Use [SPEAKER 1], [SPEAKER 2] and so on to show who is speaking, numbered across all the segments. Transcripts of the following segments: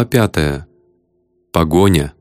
[SPEAKER 1] 5. Погоня.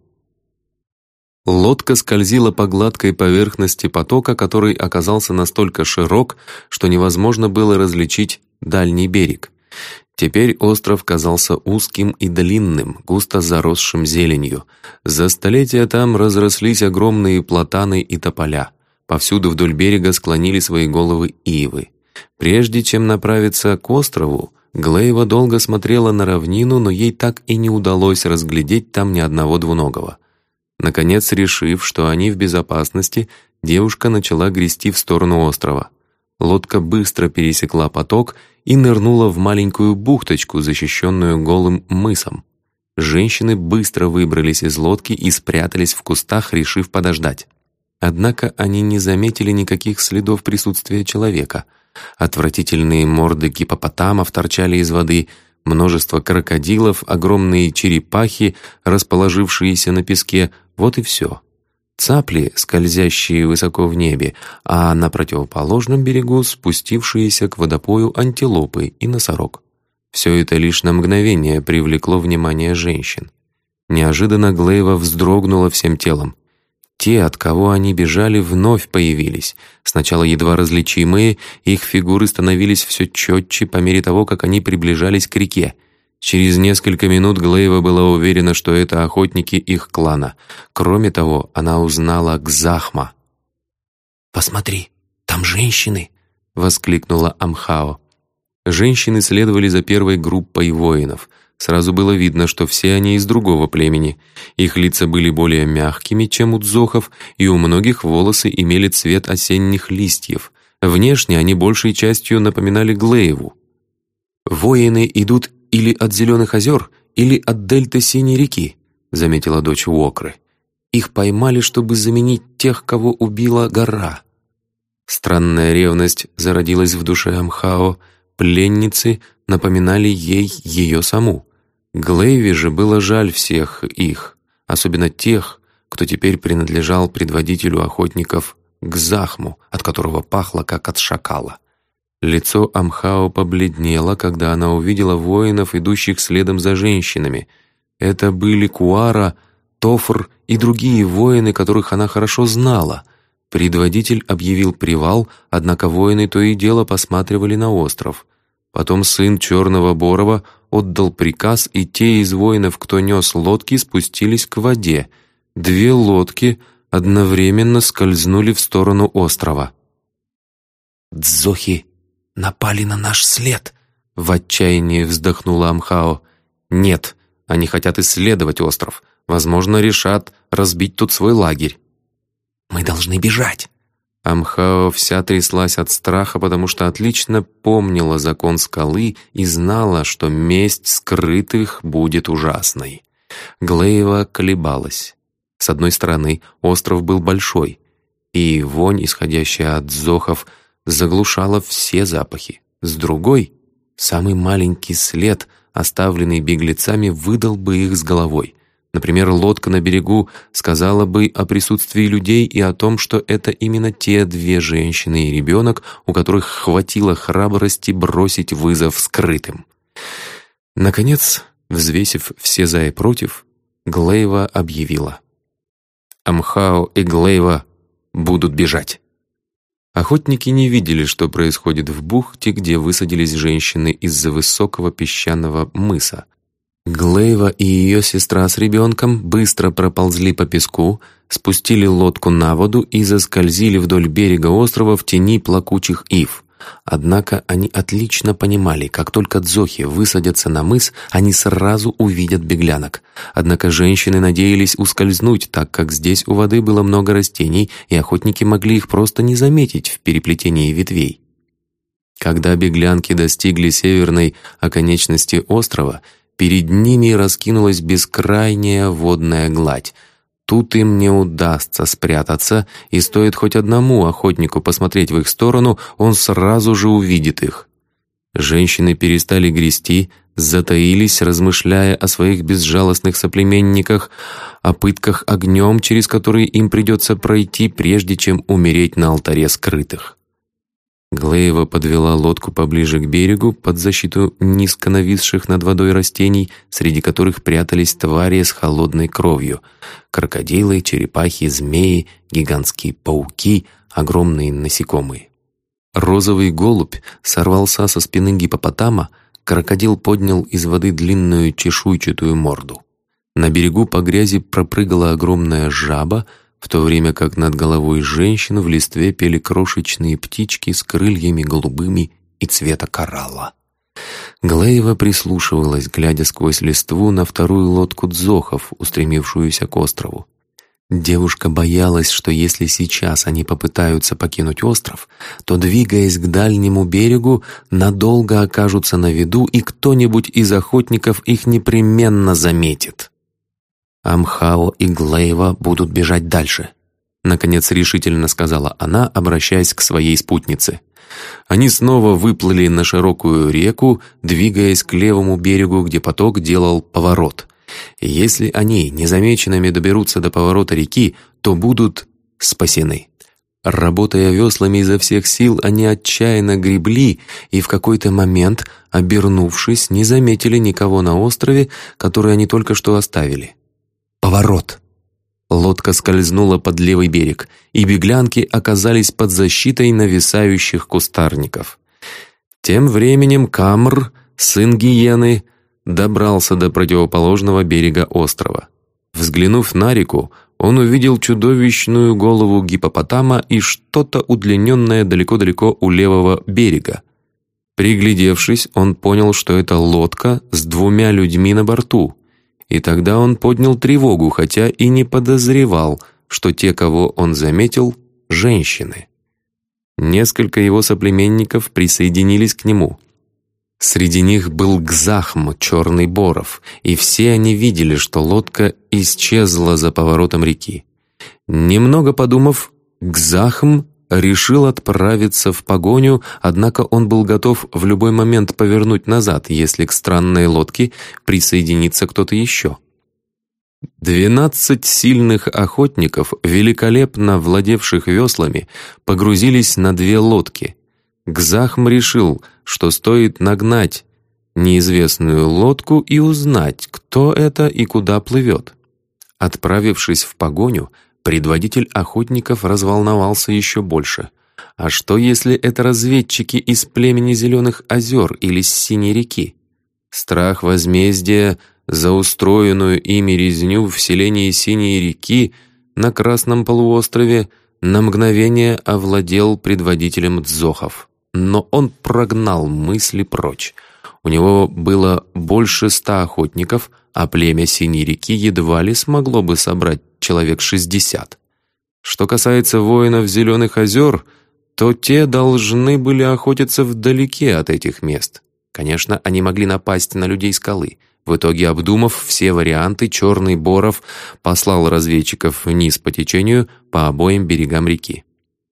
[SPEAKER 1] Лодка скользила по гладкой поверхности потока, который оказался настолько широк, что невозможно было различить дальний берег. Теперь остров казался узким и длинным, густо заросшим зеленью. За столетия там разрослись огромные платаны и тополя. Повсюду вдоль берега склонили свои головы ивы. Прежде чем направиться к острову, Глейва долго смотрела на равнину, но ей так и не удалось разглядеть там ни одного двуногого. Наконец, решив, что они в безопасности, девушка начала грести в сторону острова. Лодка быстро пересекла поток и нырнула в маленькую бухточку, защищенную голым мысом. Женщины быстро выбрались из лодки и спрятались в кустах, решив подождать. Однако они не заметили никаких следов присутствия человека. Отвратительные морды гиппопотамов торчали из воды, множество крокодилов, огромные черепахи, расположившиеся на песке — вот и все. Цапли, скользящие высоко в небе, а на противоположном берегу спустившиеся к водопою антилопы и носорог. Все это лишь на мгновение привлекло внимание женщин. Неожиданно Глейва вздрогнула всем телом. Те, от кого они бежали, вновь появились. Сначала едва различимые, их фигуры становились все четче по мере того, как они приближались к реке. Через несколько минут Глейва была уверена, что это охотники их клана. Кроме того, она узнала Гзахма.
[SPEAKER 2] «Посмотри, там женщины!» — воскликнула Амхао.
[SPEAKER 1] Женщины следовали за первой группой воинов. Сразу было видно, что все они из другого племени. Их лица были более мягкими, чем у дзохов, и у многих волосы имели цвет осенних листьев. Внешне они большей частью напоминали Глейву.
[SPEAKER 2] «Воины идут или от Зеленых озер, или от дельты Синей реки», — заметила дочь Уокры. «Их поймали, чтобы заменить тех, кого убила гора».
[SPEAKER 1] Странная ревность зародилась в душе Амхао. Пленницы напоминали ей ее саму. Глейве же было жаль всех их, особенно тех, кто теперь принадлежал предводителю охотников Гзахму, от которого пахло, как от шакала. Лицо Амхао побледнело, когда она увидела воинов, идущих следом за женщинами. Это были Куара, Тофр и другие воины, которых она хорошо знала. Предводитель объявил привал, однако воины то и дело посматривали на остров. Потом сын Черного Борова отдал приказ, и те из воинов, кто нес лодки, спустились к воде. 2 лодки одновременно скользнули в сторону острова.
[SPEAKER 2] «Дзохи напали на наш след!»
[SPEAKER 1] — в отчаянии вздохнула Амхао. «Нет, они хотят исследовать остров. Возможно, решат разбить тут свой лагерь».
[SPEAKER 2] «Мы должны бежать!»
[SPEAKER 1] Амхао вся тряслась от страха, потому что отлично помнила закон скалы и знала, что месть скрытых будет ужасной. Глейва колебалась. С одной стороны, остров был большой, и вонь, исходящая от дзохов, заглушала все запахи. С другой, самый маленький след, оставленный беглецами, выдал бы их с головой. Например, лодка на берегу сказала бы о присутствии людей и о том, что это именно те 2 женщины и ребенок, у которых хватило храбрости бросить вызов скрытым. Наконец, взвесив все за и против, Глейва объявила: «Амхао и Глейва будут бежать». Охотники не видели, что происходит в бухте, где высадились женщины из-за высокого песчаного мыса. Глейва и ее сестра с ребенком быстро проползли по песку, спустили лодку на воду и заскользили вдоль берега острова в тени плакучих ив. Однако они отлично понимали, как только дзохи высадятся на мыс, они сразу увидят беглянок. Однако женщины надеялись ускользнуть, так как здесь у воды было много растений, и охотники могли их просто не заметить в переплетении ветвей. Когда беглянки достигли северной оконечности острова, перед ними раскинулась бескрайняя водная гладь. Тут им не удастся спрятаться, и стоит хоть одному охотнику посмотреть в их сторону, он сразу же увидит их. Женщины перестали грести, затаились, размышляя о своих безжалостных соплеменниках, о пытках огнем, через которые им придется пройти, прежде чем умереть на алтаре скрытых. Глеева подвела лодку поближе к берегу, под защиту низко нависших над водой растений, среди которых прятались твари с холодной кровью: крокодилы, черепахи, змеи, гигантские пауки, огромные насекомые. Розовый голубь сорвался со спины гиппопотама, крокодил поднял из воды длинную чешуйчатую морду. На берегу по грязи пропрыгала огромная жаба, в то время как над головой женщины в листве пели крошечные птички с крыльями голубыми и цвета коралла. Глеева прислушивалась, глядя сквозь листву на вторую лодку дзохов, устремившуюся к острову. Девушка боялась, что если сейчас они попытаются покинуть остров, то, двигаясь к дальнему берегу, надолго окажутся на виду, и кто-нибудь из охотников их непременно заметит. «Амхао и Глеева будут бежать дальше», — наконец решительно сказала она, обращаясь к своей спутнице. Они снова выплыли на широкую реку, двигаясь к левому берегу, где поток делал поворот. Если они незамеченными доберутся до поворота реки, то будут спасены. Работая веслами изо всех сил, они отчаянно гребли и в какой-то момент, обернувшись, не заметили никого на острове, который они только что оставили. Поворот. Лодка скользнула под левый берег, и беглянки оказались под защитой нависающих кустарников. Тем временем Камр, сын гиены, добрался до противоположного берега острова. Взглянув на реку, он увидел чудовищную голову гиппопотама и что-то удлиненное далеко-далеко у левого берега. Приглядевшись, он понял, что это лодка с 2 людьми на борту. И тогда он поднял тревогу, хотя и не подозревал, что те, кого он заметил, — женщины. Несколько его соплеменников присоединились к нему. Среди них был Гзахм, черный боров, и все они видели, что лодка исчезла за поворотом реки. Немного подумав, Гзахм решил отправиться в погоню, однако он был готов в любой момент повернуть назад, если к странной лодке присоединится кто-то еще. 12 сильных охотников, великолепно владевших веслами, погрузились на 2 лодки. Гзахм решил, что стоит нагнать неизвестную лодку и узнать, кто это и куда плывет. Отправившись в погоню, предводитель охотников разволновался еще больше. А что, если это разведчики из племени Зеленых озер или с Синей реки? Страх возмездия за устроенную ими резню в селении Синей реки на Красном полуострове на мгновение овладел предводителем дзохов. Но он прогнал мысли прочь. У него было больше 100 охотников, а племя Синей реки едва ли смогло бы собрать человек 60. Что касается воинов Зеленых озер, то те должны были охотиться вдалеке от этих мест. Конечно, они могли напасть на людей скалы. В итоге, обдумав все варианты, Черный Боров послал разведчиков вниз по течению по обоим берегам реки.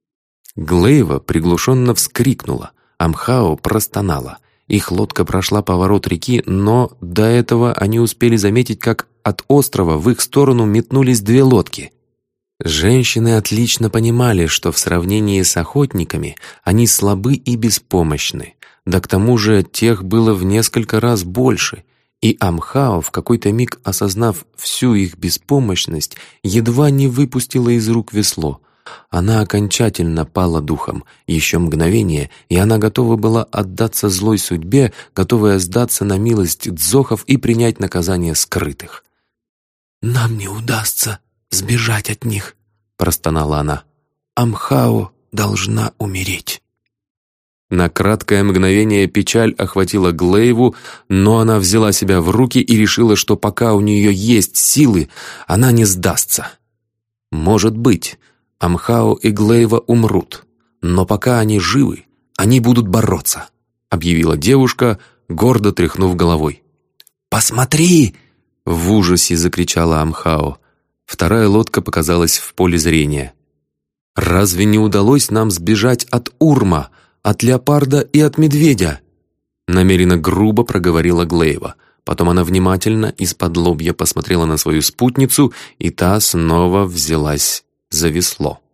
[SPEAKER 1] Глеева приглушенно вскрикнула, Амхао простонала. Их лодка прошла поворот реки, но до этого они успели заметить, как от острова в их сторону метнулись 2 лодки. Женщины отлично понимали, что в сравнении с охотниками они слабы и беспомощны, да к тому же тех было в несколько раз больше, и Амхао, в какой-то миг осознав всю их беспомощность, едва не выпустила из рук весло. Она окончательно пала духом. Еще мгновение, и она готова была отдаться злой судьбе, готовая сдаться на милость дзохов и принять наказание скрытых. «Нам не удастся сбежать от них», — простонала она. «Амхао должна умереть». На краткое мгновение печаль охватила Глееву, но она взяла себя в руки и решила, что пока у нее есть силы, она не сдастся. Может быть, Амхао и Глеева умрут, но пока они живы, они будут бороться, объявила девушка, гордо тряхнув головой. «Посмотри!» — в ужасе закричала Амхао. Вторая лодка показалась в поле зрения. «Разве не удалось нам сбежать от Урма, от леопарда и от медведя?» Намеренно грубо проговорила Глеева. Потом она внимательно из-под лобья посмотрела на свою спутницу, и та снова взялась за весло.